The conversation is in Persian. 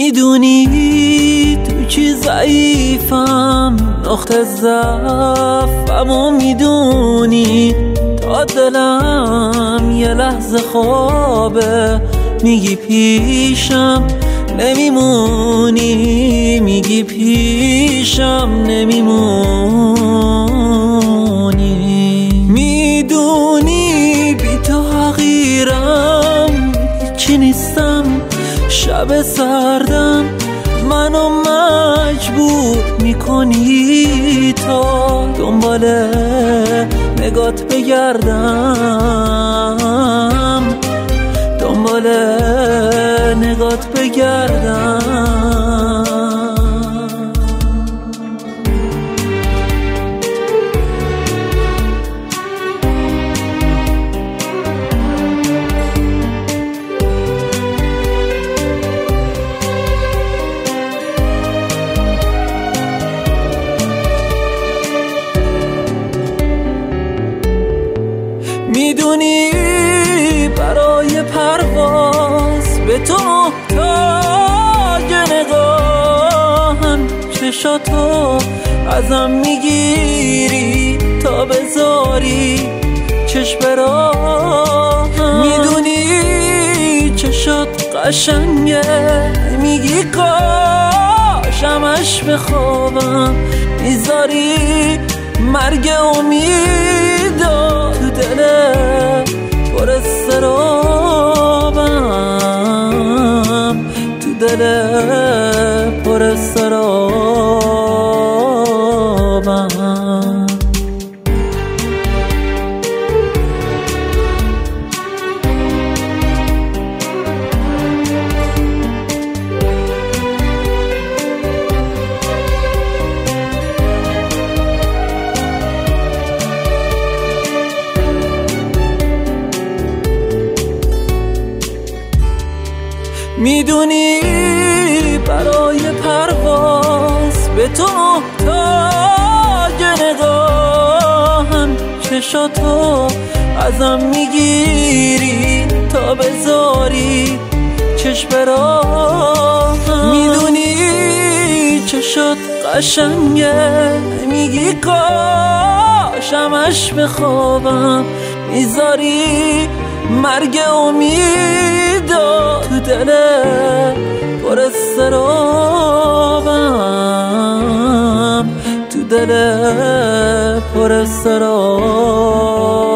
میدونی تو چی ضعیفم، نقطه ضعفمو میدونی، تا دلم یه لحظه خوابه میگی پیشم نمیمونی، میگی پیشم نمیمونی. میدونی بی تو حقیرم، هیچی نیستم، شب سردم منو مجبور میکنی تا دنبال نگات بگردم، دنبال نگات بگردم. میدونی برای پرواز به تو محتاج نگاهم، چشاتو ازم میگیری تا بذاری چشم راهم. میدونی چشات قشنگه، میگی کاشمش بخوابم، میذاری مرگ امیدا تو دلم پر استرابم، تو دلم پر استرابم. میدونی برای پرواز به تو محتاج نگاهم، چشاتو ازم میگیری تا بذاری چشم راهم. میدونی چشات قشنگه، میگی کاشمش بخوابم، میذاری مرگ امیدا تو دلم پر استرابم، تو دلم پر استرابم.